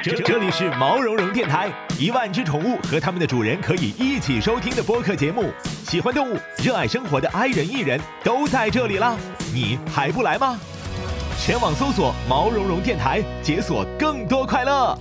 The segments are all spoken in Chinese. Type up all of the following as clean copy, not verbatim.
这里是毛茸茸电台，1万只宠物和他们的主人可以一起收听的播客节目。喜欢动物、热爱生活的爱人艺人都在这里啦，你还不来吗？全网搜索毛茸茸电台，解锁更多快乐。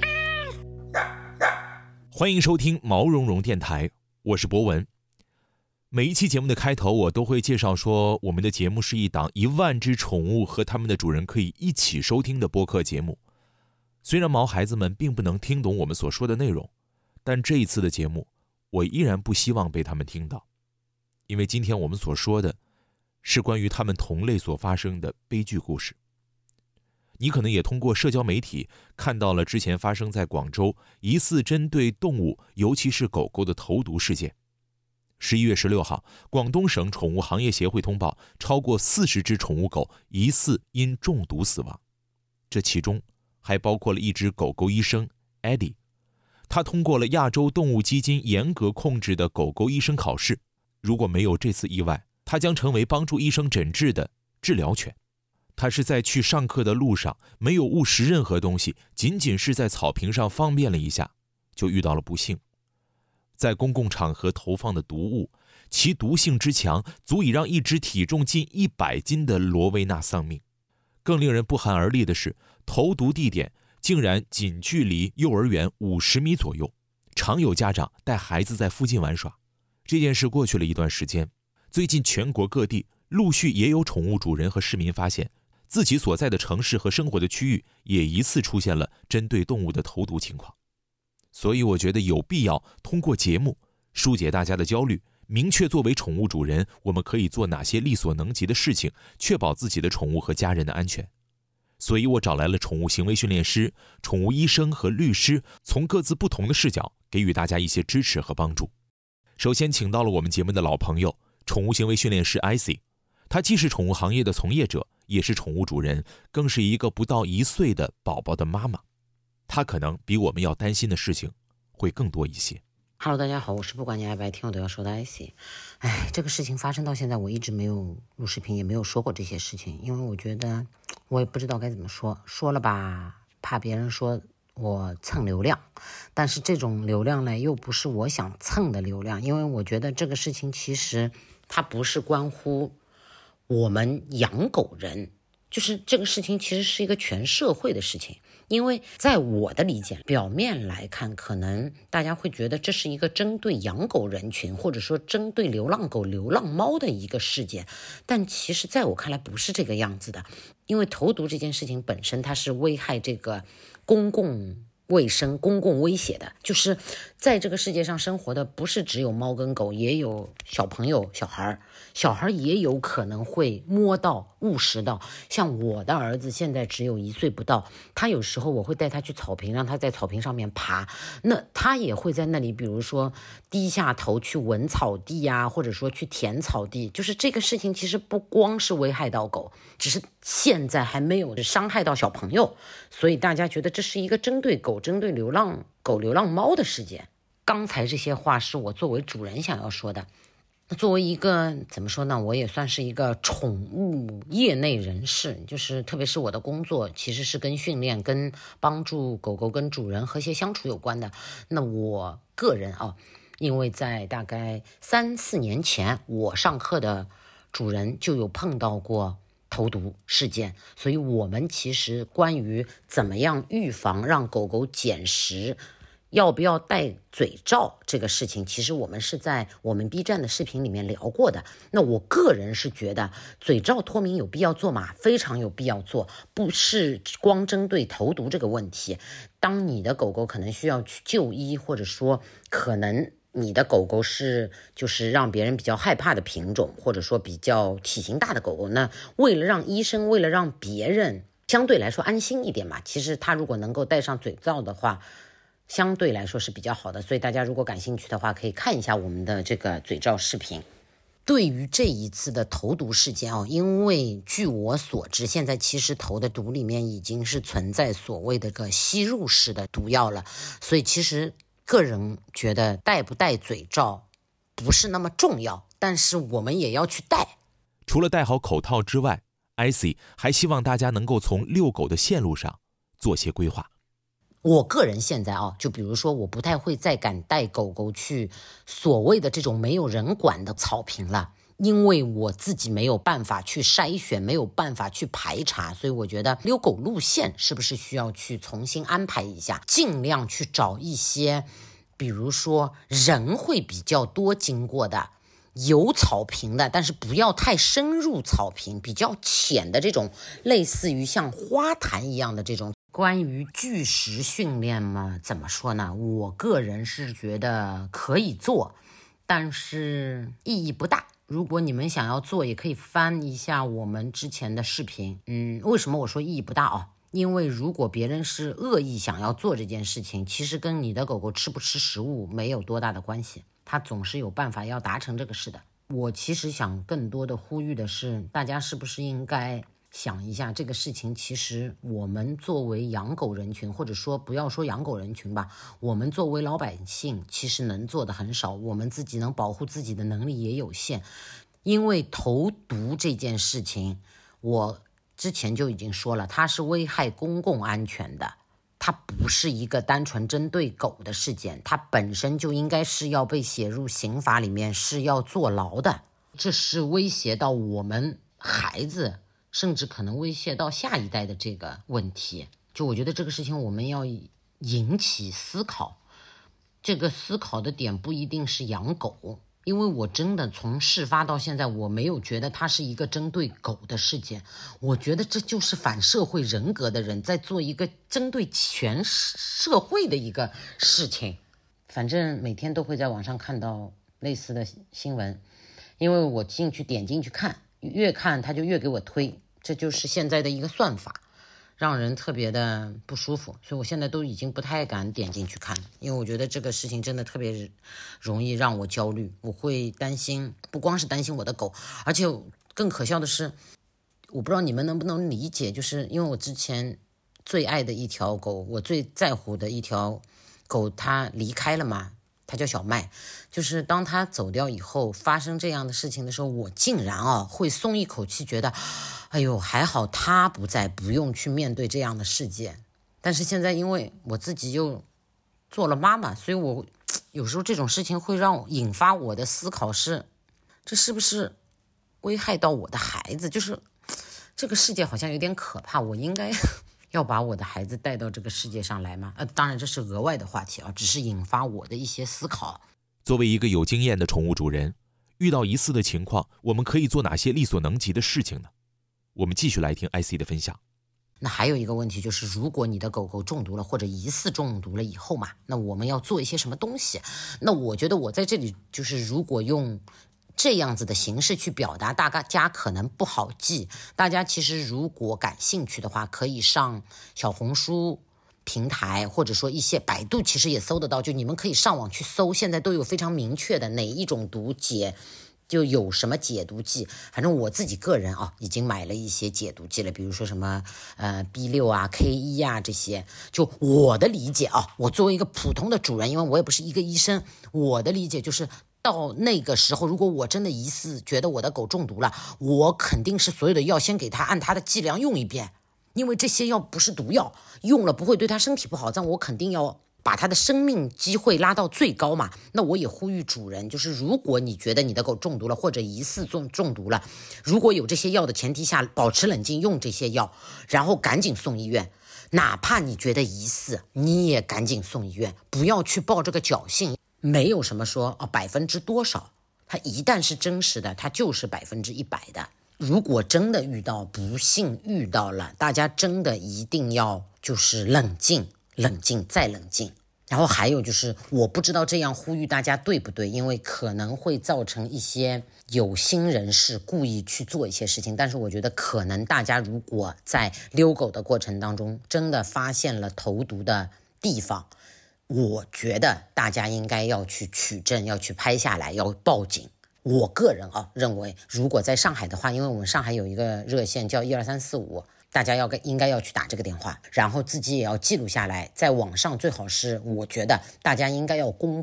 欢迎收听毛茸茸电台，我是博文。每一期节目的开头，我都会介绍说，我们的节目是一档1万只宠物和他们的主人可以一起收听的播客节目。虽然毛孩子们并不能听懂我们所说的内容，但这一次的节目，我依然不希望被他们听到，因为今天我们所说的是关于他们同类所发生的悲剧故事。你可能也通过社交媒体看到了之前发生在广州疑似针对动物，尤其是狗狗的投毒事件。11月16号，广东省宠物行业协会通报，超过40只宠物狗疑似因中毒死亡，这其中还包括了一只狗狗医生 Eddie， 他通过了亚洲动物基金严格控制的狗狗医生考试，如果没有这次意外，他将成为帮助医生诊治的治疗犬。他是在去上课的路上，没有误食任何东西，仅仅是在草坪上方便了一下，就遇到了不幸。在公共场合投放的毒物，其毒性之强，足以让一只体重近100斤的罗威纳丧命。更令人不寒而栗的是，投毒地点竟然仅距离幼儿园50米左右，常有家长带孩子在附近玩耍。这件事过去了一段时间，最近全国各地陆续也有宠物主人和市民发现，自己所在的城市和生活的区域也疑似出现了针对动物的投毒情况。所以我觉得有必要通过节目疏解大家的焦虑，明确作为宠物主人我们可以做哪些力所能及的事情，确保自己的宠物和家人的安全。所以我找来了宠物行为训练师、宠物医生和律师，从各自不同的视角给予大家一些支持和帮助。首先请到了我们节目的老朋友，宠物行为训练师 IC， 他既是宠物行业的从业者，也是宠物主人，更是一个不到1岁的宝宝的妈妈。他可能比我们要担心的事情会更多一些。 Hello， 大家好，我是不管你爱不爱听我都要说的 IC。这个事情发生到现在，我一直没有录视频，也没有说过这些事情，因为我觉得我也不知道该怎么说，说了吧，怕别人说我蹭流量，但是这种流量呢，又不是我想蹭的流量，因为我觉得这个事情其实它不是关乎我们养狗人，就是这个事情其实是一个全社会的事情。因为在我的理解，表面来看，可能大家会觉得这是一个针对养狗人群，或者说针对流浪狗、流浪猫的一个事件，但其实在我看来不是这个样子的。因为投毒这件事情本身，它是危害这个公共卫生、公共威胁的，就是在这个世界上生活的不是只有猫跟狗，也有小朋友、小孩也有可能会摸到、误食到。像我的儿子现在只有1岁不到，他有时候我会带他去草坪，让他在草坪上面爬，那他也会在那里，比如说低下头去闻草地啊，或者说去舔草地。就是这个事情其实不光是危害到狗，只是现在还没有伤害到小朋友，所以大家觉得这是一个针对狗、针对流浪狗、流浪猫的事件。刚才这些话是我作为主人想要说的。作为一个怎么说呢，我也算是一个宠物业内人士，就是特别是我的工作其实是跟训练、跟帮助狗狗跟主人和谐相处有关的。那我个人因为在大概3-4年前，我上课的主人就有碰到过投毒事件，所以我们其实关于怎么样预防让狗狗捡食，要不要戴嘴罩这个事情，其实我们是在我们 B 站的视频里面聊过的。那我个人是觉得嘴罩脱敏有必要做吗？非常有必要做，不是光针对投毒这个问题。当你的狗狗可能需要去就医，或者说可能你的狗狗是就是让别人比较害怕的品种，或者说比较体型大的狗狗，那为了让医生，为了让别人相对来说安心一点嘛，其实他如果能够戴上嘴罩的话，相对来说是比较好的。所以大家如果感兴趣的话，可以看一下我们的这个嘴罩视频。对于这一次的投毒事件因为据我所知，现在其实投的毒里面已经是存在所谓的个吸入式的毒药了，所以其实个人觉得戴不戴嘴罩不是那么重要，但是我们也要去戴。 除了戴好口套之外， IC 还希望大家能够从遛狗的线路上做些规划。 我个人现在就比如说我不太会再敢带狗狗去所谓的这种没有人管的草坪了，因为我自己没有办法去筛选，没有办法去排查，所以我觉得遛狗路线是不是需要去重新安排一下，尽量去找一些比如说人会比较多经过的有草坪的，但是不要太深入草坪，比较浅的这种类似于像花坛一样的这种。关于拒食训练嘛，怎么说呢，我个人是觉得可以做，但是意义不大。如果你们想要做，也可以翻一下我们之前的视频。为什么我说意义不大因为如果别人是恶意想要做这件事情，其实跟你的狗狗吃不吃食物没有多大的关系，它总是有办法要达成这个事的。我其实想更多的呼吁的是，大家是不是应该想一下这个事情，其实我们作为养狗人群，或者说不要说养狗人群吧，我们作为老百姓其实能做的很少，我们自己能保护自己的能力也有限。因为投毒这件事情，我之前就已经说了，它是危害公共安全的，它不是一个单纯针对狗的事件，它本身就应该是要被写入刑法里面，是要坐牢的。这是威胁到我们孩子，甚至可能威胁到下一代的这个问题。就我觉得这个事情我们要引起思考，这个思考的点不一定是养狗，因为我真的从事发到现在，我没有觉得它是一个针对狗的事件，我觉得这就是反社会人格的人在做一个针对全社会的一个事情。反正每天都会在网上看到类似的新闻，因为我点进去看，越看它就越给我推，这就是现在的一个算法，让人特别的不舒服，所以我现在都已经不太敢点进去看，因为我觉得这个事情真的特别容易让我焦虑，我会担心，不光是担心我的狗，而且更可笑的是，我不知道你们能不能理解，就是因为我之前最爱的一条狗，我最在乎的一条狗，它离开了嘛，它叫小麦，就是当它走掉以后，发生这样的事情的时候，我竟然会松一口气，觉得哎呦，还好他不在，不用去面对这样的事件。但是现在因为我自己又做了妈妈，所以我有时候这种事情会引发我的思考是，这是不是危害到我的孩子？就是这个世界好像有点可怕，我应该要把我的孩子带到这个世界上来吗？当然这是额外的话题只是引发我的一些思考。 作为一个有经验的宠物主人，遇到疑似的情况，我们可以做哪些力所能及的事情呢？我们继续来听 IC 的分享。 那还有一个问题就是，如果你的狗狗中毒了或者疑似中毒了以后嘛，那我们要做一些什么东西？那我觉得我在这里就是如果用这样子的形式去表达，大家可能不好记。大家其实如果感兴趣的话，可以上小红书平台，或者说一些百度其实也搜得到，就你们可以上网去搜，现在都有非常明确的哪一种毒就有什么解毒剂。反正我自己个人已经买了一些解毒剂了，比如说什么B6 K1 这些。就我的理解我作为一个普通的主人，因为我也不是一个医生，我的理解就是到那个时候，如果我真的疑似觉得我的狗中毒了，我肯定是所有的药先给它按它的剂量用一遍，因为这些药不是毒药，用了不会对它身体不好，但我肯定要把它的生命机会拉到最高嘛。那我也呼吁主人，就是如果你觉得你的狗中毒了或者疑似中毒了，如果有这些药的前提下，保持冷静，用这些药，然后赶紧送医院。哪怕你觉得疑似，你也赶紧送医院，不要去抱这个侥幸。没有什么说%多少，它一旦是真实的，它就是100%的。如果真的不幸遇到了，大家真的一定要就是冷静再冷静。然后还有就是我不知道这样呼吁大家对不对，因为可能会造成一些有心人士故意去做一些事情，但是我觉得可能大家如果在遛狗的过程当中真的发现了投毒的地方，我觉得大家应该要去取证，要去拍下来，要报警。我个人认为，如果在上海的话，因为我们上海有一个热线叫12345，大家应该要去打这个电话，然后自己也要记录下来，在网上最好是，我觉得大家应该要公布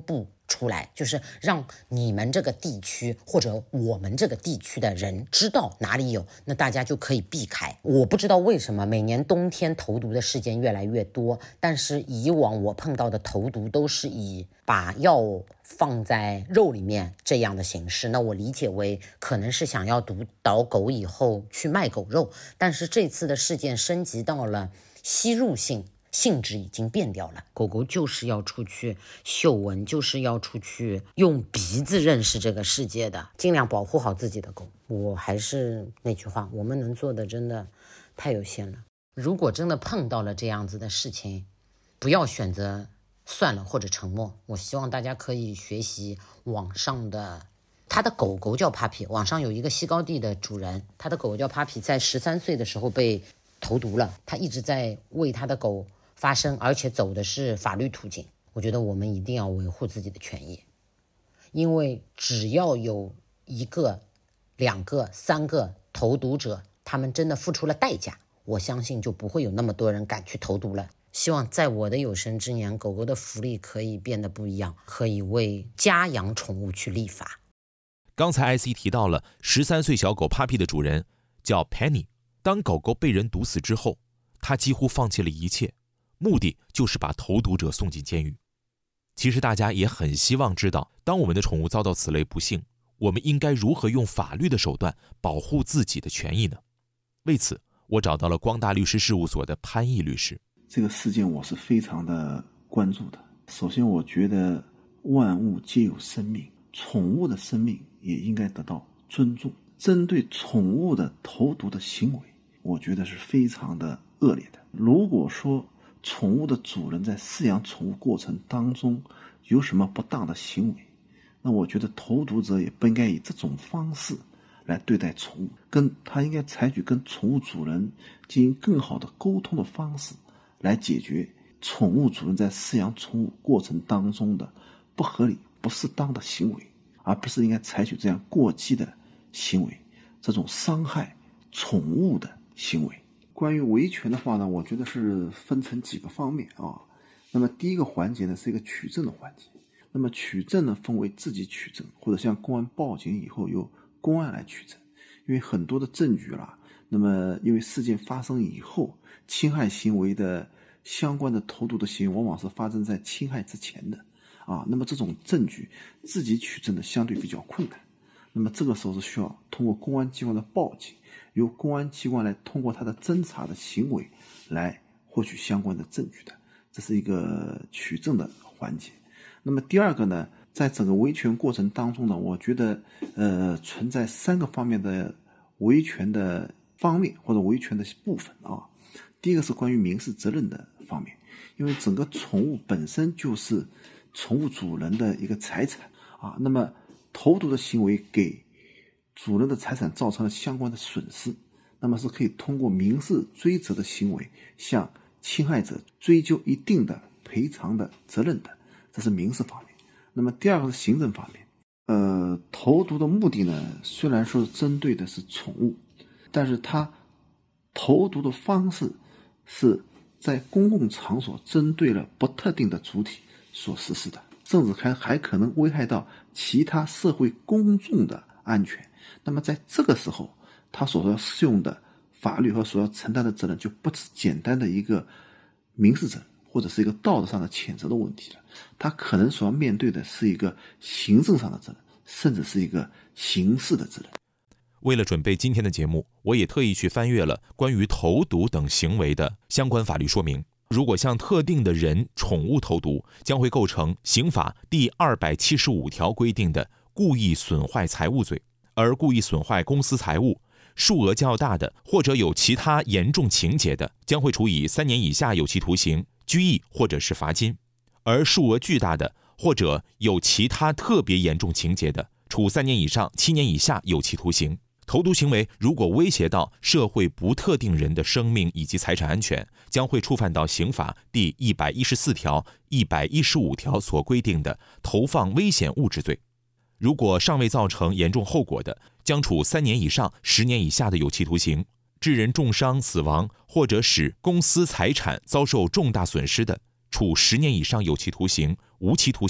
出来，就是让你们这个地区或者我们这个地区的人知道哪里有，那大家就可以避开。我不知道为什么每年冬天投毒的事件越来越多，但是以往我碰到的投毒都是以把药放在肉里面这样的形式，那我理解为可能是想要毒倒狗以后去卖狗肉，但是这次的事件升级到了吸入性质已经变掉了，狗狗就是要出去嗅闻，就是要出去用鼻子认识这个世界的，尽量保护好自己的狗。我还是那句话，我们能做的真的太有限了。如果真的碰到了这样子的事情，不要选择算了或者沉默。我希望大家可以学习网上的，他的狗狗叫 Puppy， 网上有一个西高地的主人，他的狗狗叫 Puppy， 在13岁的时候被投毒了，他一直在为他的狗发声，而且走的是法律途径。我觉得我们一定要维护自己的权益，因为只要有1个、2个、3个投毒者，他们真的付出了代价，我相信就不会有那么多人敢去投毒了。希望在我的有生之年，狗狗的福利可以变得不一样，可以为家养宠物去立法。 刚才 IC 提到了13岁小狗 Puppy 的主人叫 Penny， 当狗狗被人毒死之后，他几乎放弃了一切，目的就是把投毒者送进监狱。其实大家也很希望知道，当我们的宠物遭到此类不幸，我们应该如何用法律的手段保护自己的权益呢？为此，我找到了光大律师事务所的潘毅律师。 这个事件我是非常的关注的。首先，我觉得万物皆有生命，宠物的生命也应该得到尊重。针对宠物的投毒的行为，我觉得是非常的恶劣的。如果说宠物的主人在饲养宠物过程当中有什么不当的行为，那我觉得投毒者也不应该以这种方式来对待宠物，他应该采取跟宠物主人进行更好的沟通的方式，来解决宠物主人在饲养宠物过程当中的不合理、不适当的行为，而不是应该采取这样过激的行为，这种伤害宠物的行为。关于维权的话呢，我觉得是分成几个方面啊。那么第一个环节呢，是一个取证的环节。那么取证呢，分为自己取证，或者向公安报警以后由公安来取证。因为很多的证据啦，那么因为事件发生以后，侵害行为的相关的投毒的行为往往是发生在侵害之前的啊。那么这种证据自己取证的相对比较困难。那么这个时候是需要通过公安机关的报警，由公安机关来通过他的侦查的行为来获取相关的证据的，这是一个取证的环节。那么第二个呢，在整个维权过程当中呢，我觉得存在3个方面的维权的方面或者维权的部分啊。第一个是关于民事责任的方面，因为整个宠物本身就是宠物主人的一个财产啊，那么投毒的行为给主人的财产造成了相关的损失，那么是可以通过民事追责的行为向侵害者追究一定的赔偿的责任的，这是民事方面。那么第二个是行政方面，投毒的目的呢，虽然说针对的是宠物，但是它投毒的方式是在公共场所针对了不特定的主体所实施的，甚至还可能危害到其他社会公众的安全。那么在这个时候，他所要适用的法律和所要承担的责任就不是简单的一个民事责任或者是一个道德上的谴责的问题了，他可能所要面对的是一个行政上的责任，甚至是一个刑事的责任。 为了准备今天的节目，我也特意去翻阅了关于投毒等行为的相关法律说明。如果向特定的人、宠物投毒，将会构成刑法第275条规定的故意损坏财物罪，而故意损坏公私财物，数额较大的或者有其他严重情节的，将会处以3年以下有期徒刑、拘役或者是罚金；而数额巨大的或者有其他特别严重情节的，处3年以上7年以下有期徒刑。投毒行为如果威胁到社会不特定人的生命以及财产安全，将会触犯到刑法第114条、115条所规定的投放危险物质罪。如果尚未造成严重后果的，将处3年以上10年以下的有期徒刑；致人重伤、死亡或者使公私财产遭受重大损失的，处10年以上有期徒刑、无期徒刑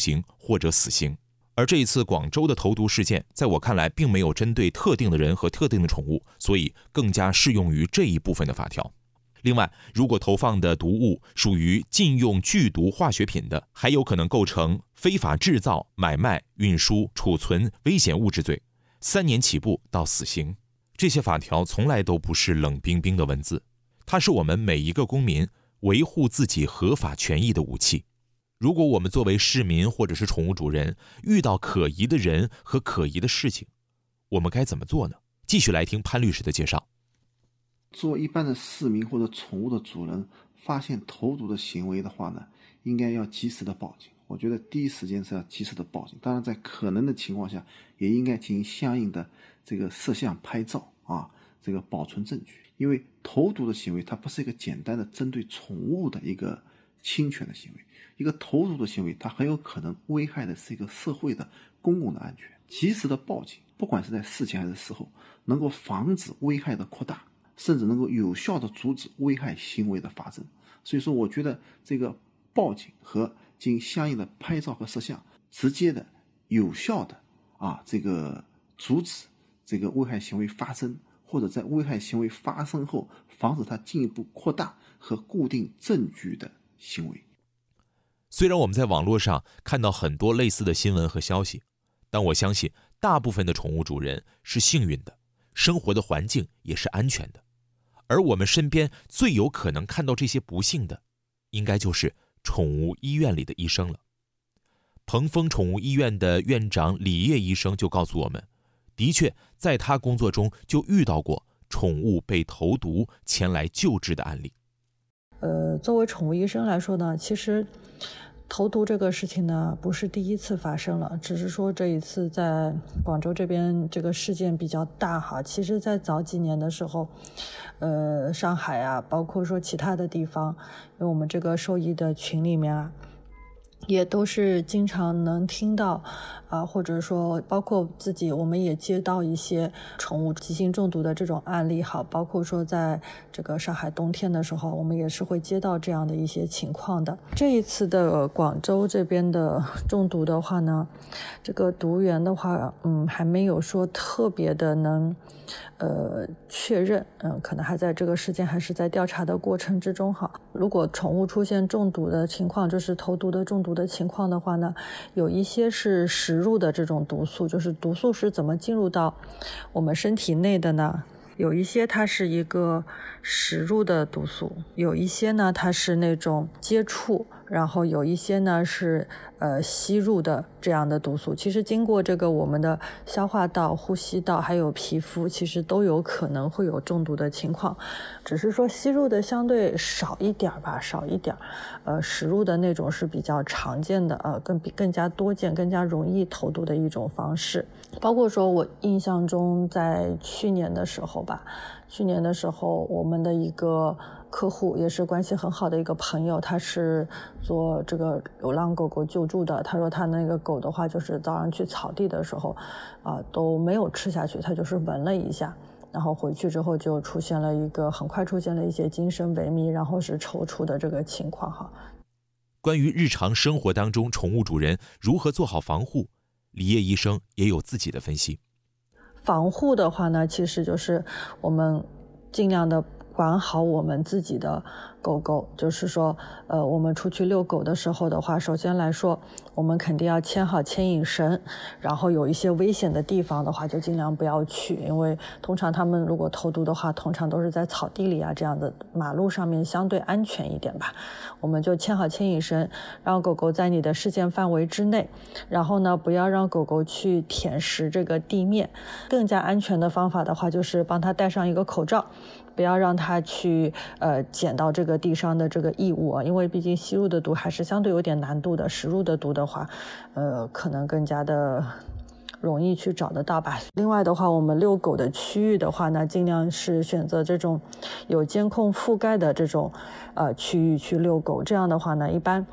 或者死刑。而这一次广州的投毒事件，在我看来并没有针对特定的人和特定的宠物，所以更加适用于这一部分的法条。另外，如果投放的毒物属于禁用剧毒化学品的，还有可能构成非法制造、买卖、运输、储存危险物质罪，3年起步到死刑。这些法条从来都不是冷冰冰的文字，它是我们每一个公民维护自己合法权益的武器。如果我们作为市民或者是宠物主人，遇到可疑的人和可疑的事情，我们该怎么做呢？继续来听潘律师的介绍。 作为一般的市民或者宠物的主人，发现投毒的行为的话呢，应该要及时的报警。我觉得第一时间是要及时的报警，当然在可能的情况下，也应该进行相应的这个摄像拍照这个保存证据。因为投毒的行为它不是一个简单的针对宠物的一个侵权的行为，一个投毒的行为它很有可能危害的是一个社会的公共的安全。及时的报警，不管是在事前还是事后，能够防止危害的扩大，甚至能够有效的阻止危害行为的发生。所以说我觉得这个报警和进行相应的拍照和摄像，直接的有效的这个阻止这个危害行为发生，或者在危害行为发生后防止它进一步扩大和固定证据的行为。 虽然我们在网络上看到很多类似的新闻和消息，但我相信大部分的宠物主人是幸运的，生活的环境也是安全的。而我们身边最有可能看到这些不幸的，应该就是宠物医院里的医生了。鹏峰宠物医院的院长李烨医生就告诉我们，的确在他工作中就遇到过宠物被投毒前来救治的案例。 作为宠物医生来说呢，其实投毒这个事情呢不是第一次发生了，只是说这一次在广州这边这个事件比较大哈。其实在早几年的时候，上海啊，包括说其他的地方，因为我们这个兽医的群里面啊，也都是经常能听到或者说包括自己我们也接到一些宠物急性中毒的这种案例好，包括说在这个上海冬天的时候，我们也是会接到这样的一些情况的。这一次的广州这边的中毒的话呢，这个毒源的话还没有说特别的能确认，可能还在这个事件还是在调查的过程之中哈。如果宠物出现中毒的情况，就是投毒的中毒的情况的话呢，有一些是食入的这种毒素，就是毒素是怎么进入到我们身体内的呢？有一些它是一个食入的毒素，有一些呢它是那种接触，然后有一些呢是吸入的这样的毒素。其实经过这个我们的消化道、呼吸道还有皮肤，其实都有可能会有中毒的情况，只是说吸入的相对少一点吧，少一点。食入的那种是比较常见的，更加多见、更加容易投毒的一种方式。包括说我印象中在去年的时候我们的一个客户也是关系很好的一个朋友，他是做这个流浪狗狗救助的。他说他那个狗的话，就是早上去草地的时候都没有吃下去，他就是闻了一下，然后回去之后就很快出现了一些精神萎靡，然后是抽搐的这个情况哈。 关于日常生活当中宠物主人如何做好防护，李烨医生也有自己的分析。 防护的话呢，其实就是我们尽量的管好我们自己的狗狗，就是说我们出去遛狗的时候的话，首先来说我们肯定要牵好牵引绳，然后有一些危险的地方的话就尽量不要去，因为通常他们如果投毒的话，通常都是在草地里这样的马路上面相对安全一点吧。我们就牵好牵引绳，让狗狗在你的视线范围之内，然后呢不要让狗狗去舔食这个地面。更加安全的方法的话，就是帮它戴上一个口罩，不要让它去捡到这个地上的这个异物因为毕竟吸入的毒还是相对有点难度的，食入的毒的话可能更加的容易去找得到吧。另外的话，我们遛狗的区域的话呢，尽量是选择这种有监控覆盖的这种区域去遛狗。这样的话呢，一般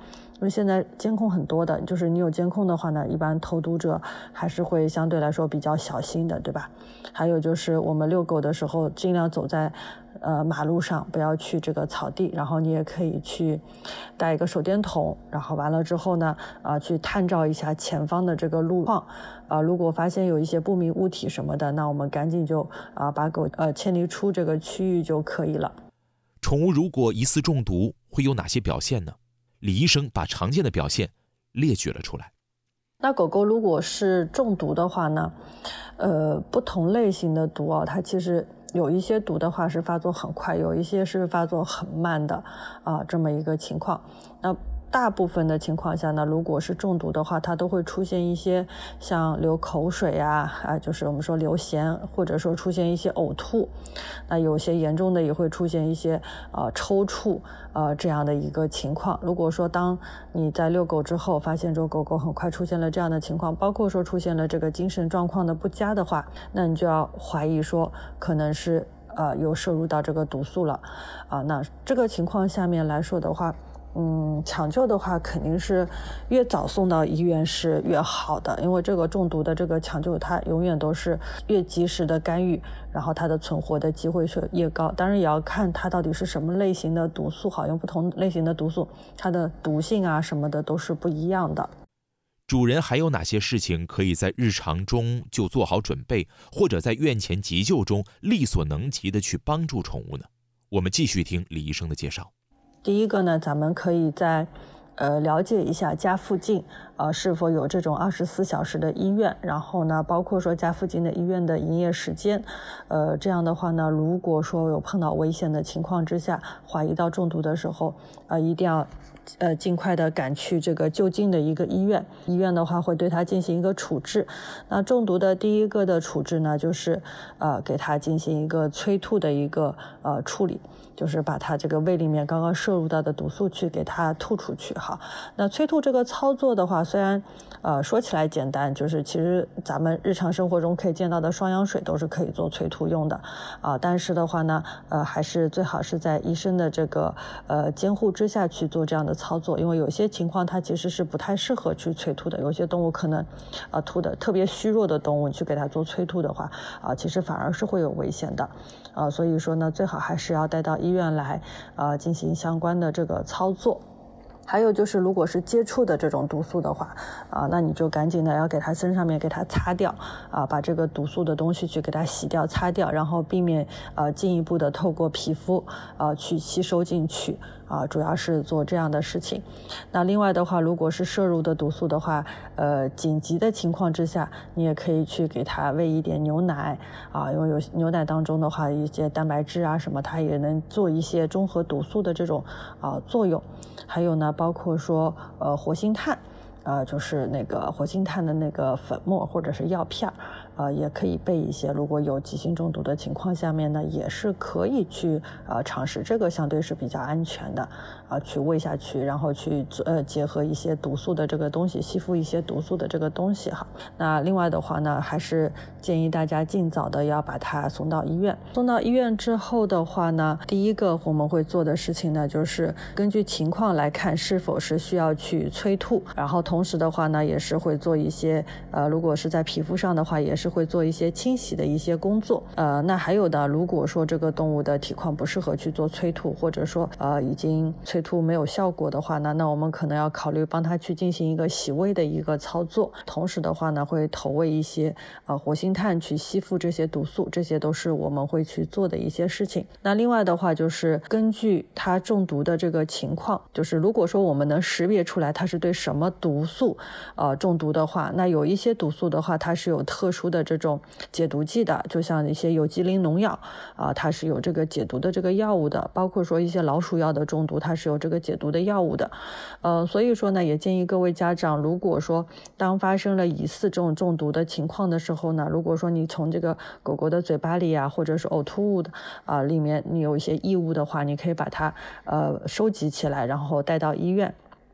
为现在监控很多的，就是你有监控的话呢，一般投毒者还是会相对来说比较小心的，对吧？还有就是我们遛狗的时候尽量走在马路上，不要去这个草地，然后你也可以去带一个手电筒，然后完了之后呢去探照一下前方的这个路况，如果发现有一些不明物体什么的，那我们赶紧就把狗牵离出这个区域就可以了。 宠物如果疑似中毒会有哪些表现呢？李医生把常见的表现列举了出来。 那狗狗如果是中毒的话呢，不同类型的毒它其实有一些毒的话是发作很快，有一些是发作很慢的这么一个情况。那大部分的情况下呢，如果是中毒的话，它都会出现一些像流口水就是我们说流涎，或者说出现一些呕吐。那有些严重的也会出现一些抽搐这样的一个情况。如果说当你在遛狗之后发现这狗狗很快出现了这样的情况，包括说出现了这个精神状况的不佳的话，那你就要怀疑说可能是有摄入到这个毒素了那这个情况下面来说的话，抢救的话肯定是越早送到医院是越好的，因为这个中毒的这个抢救它永远都是越及时的干预，然后它的存活的机会是越高。当然也要看它到底是什么类型的毒素，因为不同类型的毒素它的毒性什么的都是不一样的。 主人还有哪些事情可以在日常中就做好准备，或者在院前急救中力所能及的去帮助宠物呢？我们继续听李医生的介绍。 第一个呢，咱们可以在了解一下家附近是否有这种24小时的医院，然后呢包括说家附近的医院的营业时间。这样的话呢，如果说有碰到危险的情况之下，怀疑到中毒的时候一定要尽快的赶去这个就近的一个医院。医院的话会对它进行一个处置。那中毒的第一个的处置呢，就是给它进行一个催吐的一个处理，就是把它这个胃里面刚刚摄入到的毒素去给它吐出去。那催吐这个操作的话，虽然说起来简单，就是其实咱们日常生活中可以见到的双氧水都是可以做催吐用的但是的话呢还是最好是在医生的这个监护之下去做这样的操作，因为有些情况它其实是不太适合去催吐的。有些动物可能吐的特别虚弱的动物，你去给它做催吐的话其实反而是会有危险的所以说呢，最好还是要带到医院来进行相关的这个操作。还有就是如果是接触的这种毒素的话那你就赶紧的要给它身上面给它擦掉把这个毒素的东西去给它洗掉擦掉，然后避免进一步的透过皮肤去吸收进去主要是做这样的事情。那另外的话，如果是摄入的毒素的话紧急的情况之下，你也可以去给它喂一点牛奶因为有牛奶当中的话一些蛋白质什么，它也能做一些中和毒素的这种作用。还有呢包括说活性炭就是那个活性炭的那个粉末或者是药片也可以备一些。如果有急性中毒的情况下面呢，也是可以去尝试，这个相对是比较安全的去喂下去，然后去结合一些毒素的这个东西，吸附一些毒素的这个东西那另外的话呢，还是建议大家尽早的要把它送到医院。送到医院之后的话呢，第一个我们会做的事情呢，就是根据情况来看是否是需要去催吐，然后同时的话呢，也是会做一些如果是在皮肤上的话，也是会做一些清洗的一些工作。那还有呢，如果说这个动物的体况不适合去做催吐，或者说已经催吐没有效果的话呢，那我们可能要考虑帮它去进行一个洗胃的一个操作。同时的话呢，会投喂一些活性炭去吸附这些毒素，这些都是我们会去做的一些事情。那另外的话就是根据它中毒的这个情况，就是如果说我们能识别出来它是对什么毒素中毒的话，那有一些毒素的话它是有特殊的这种解毒剂的，就像一些有机磷农药它是有这个解毒的这个药物的，包括说一些老鼠药的中毒它是有这个解毒的药物的所以说呢，也建议各位家长，如果说当发生了疑似这种中毒的情况的时候呢，如果说你从这个狗狗的嘴巴里或者是呕吐物的里面你有一些异物的话，你可以把它收集起来，然后带到医院。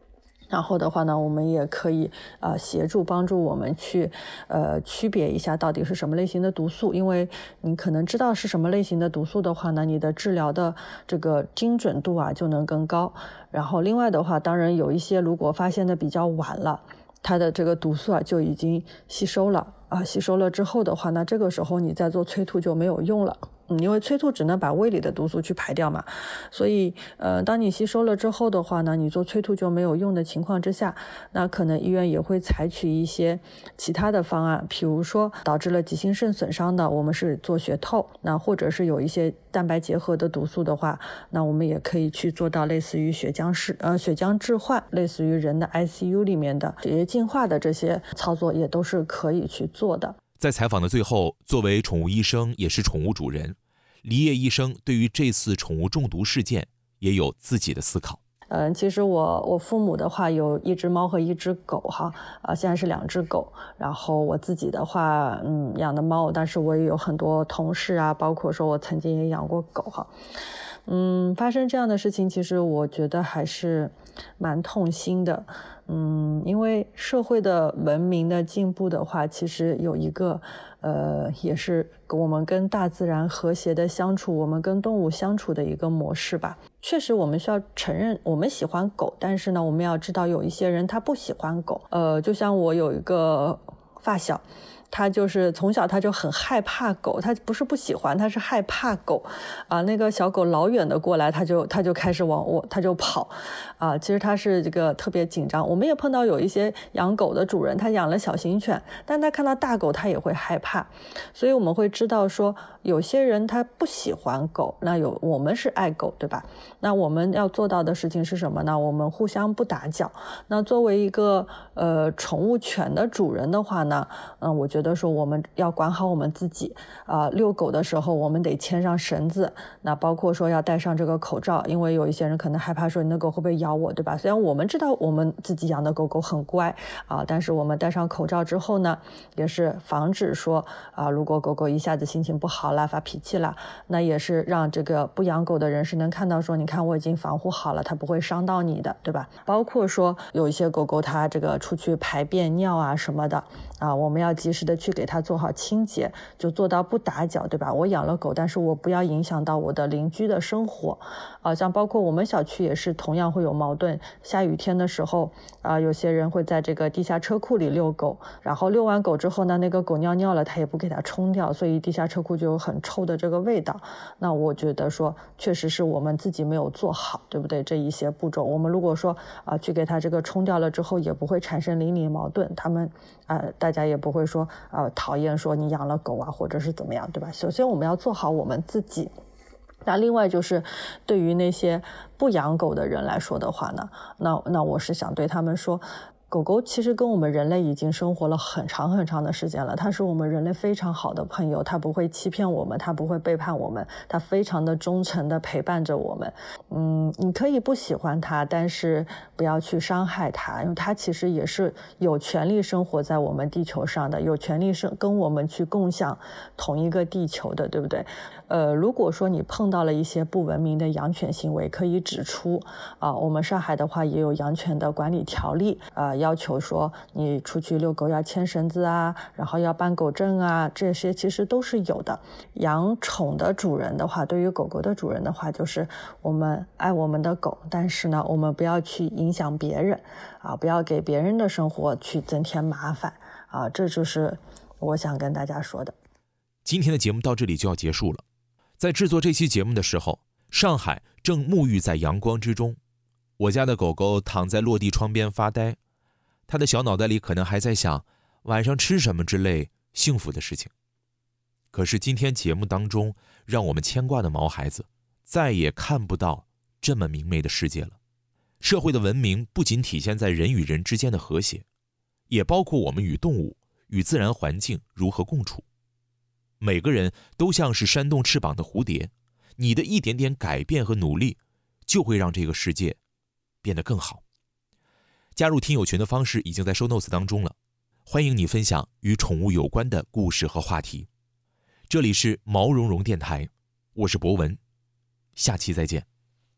然后的话呢，我们也可以协助帮助我们去区别一下到底是什么类型的毒素，因为你可能知道是什么类型的毒素的话呢，你的治疗的这个精准度就能更高。然后另外的话，当然有一些如果发现的比较晚了，它的这个毒素就已经吸收了吸收了之后的话呢，这个时候你再做催吐就没有用了。因为催吐只能把胃里的毒素去排掉嘛，所以当你吸收了之后的话呢，你做催吐就没有用的情况之下，那可能医院也会采取一些其他的方案，比如说导致了急性肾损伤的，我们是做血透，那或者是有一些蛋白结合的毒素的话，那我们也可以去做到类似于血浆置换，类似于人的 ICU 里面的血液净化的这些操作也都是可以去做的。 在采访的最后，作为宠物医生也是宠物主人，黎叶医生对于这次宠物中毒事件也有自己的思考。 其实我父母的话有一只猫和一只狗现在是2只狗。然后我自己的话，养的猫，但是我也有很多同事包括说我曾经也养过狗发生这样的事情，其实我觉得还是蛮痛心的。因为社会的文明的进步的话，其实有一个也是我们跟大自然和谐的相处，我们跟动物相处的一个模式吧。确实我们需要承认我们喜欢狗，但是呢，我们要知道有一些人他不喜欢狗。就像我有一个发小，他就是从小他就很害怕狗，他不是不喜欢，他是害怕狗那个小狗老远的过来，他就开始他就跑其实他是这个特别紧张。我们也碰到有一些养狗的主人，他养了小型犬，但他看到大狗他也会害怕。所以我们会知道说有些人他不喜欢狗，那我们是爱狗，对吧？那我们要做到的事情是什么呢？我们互相不打搅。那作为一个宠物犬的主人的话呢，我觉得说我们要管好我们自己遛狗的时候我们得牵上绳子，那包括说要戴上这个口罩，因为有一些人可能害怕说你的狗会不会咬我，对吧？虽然我们知道我们自己养的狗狗很乖但是我们戴上口罩之后呢，也是防止说如果狗狗一下子心情不好了，发脾气了，那也是让这个不养狗的人是能看到说，你看我已经防护好了，它不会伤到你的，对吧？包括说有一些狗狗它这个出去排便尿什么的我们要及时的去给它做好清洁，就做到不打搅，对吧？我养了狗，但是我不要影响到我的邻居的生活像包括我们小区也是同样会有矛盾。下雨天的时候有些人会在这个地下车库里遛狗，然后遛完狗之后呢，那个狗尿尿了，他也不给它冲掉，所以地下车库就有很臭的这个味道。那我觉得说确实是我们自己没有做好，对不对？这一些步骤我们如果说去给它这个冲掉了之后，也不会产生邻里矛盾，他们大家也不会说讨厌说你养了狗或者是怎么样，对吧？首先我们要做好我们自己。那另外就是对于那些不养狗的人来说的话呢，那我是想对他们说，狗狗其实跟我们人类已经生活了很长很长的时间了，它是我们人类非常好的朋友，它不会欺骗我们，它不会背叛我们，它非常的忠诚的陪伴着我们。你可以不喜欢它，但是不要去伤害它，因为它其实也是有权利生活在我们地球上的，有权利跟我们去共享同一个地球的，对不对？如果说你碰到了一些不文明的养犬行为，可以指出我们上海的话也有养犬的管理条例要求说你出去遛狗要牵绳子然后要办狗证这些其实都是有的。养宠的主人的话，对于狗狗的主人的话，就是我们爱我们的狗，但是呢我们不要去影响别人不要给别人的生活去增添麻烦这就是我想跟大家说的。 今天的节目到这里就要结束了。在制作这期节目的时候，上海正沐浴在阳光之中，我家的狗狗躺在落地窗边发呆，它的小脑袋里可能还在想晚上吃什么之类幸福的事情。可是今天节目当中让我们牵挂的毛孩子再也看不到这么明媚的世界了。社会的文明不仅体现在人与人之间的和谐，也包括我们与动物与自然环境如何共处。每个人都像是扇动翅膀的蝴蝶，你的一点点改变和努力就会让这个世界变得更好。加入听友群的方式已经在 show notes 当中了，欢迎你分享与宠物有关的故事和话题。这里是毛茸茸电台，我是博文，下期再见。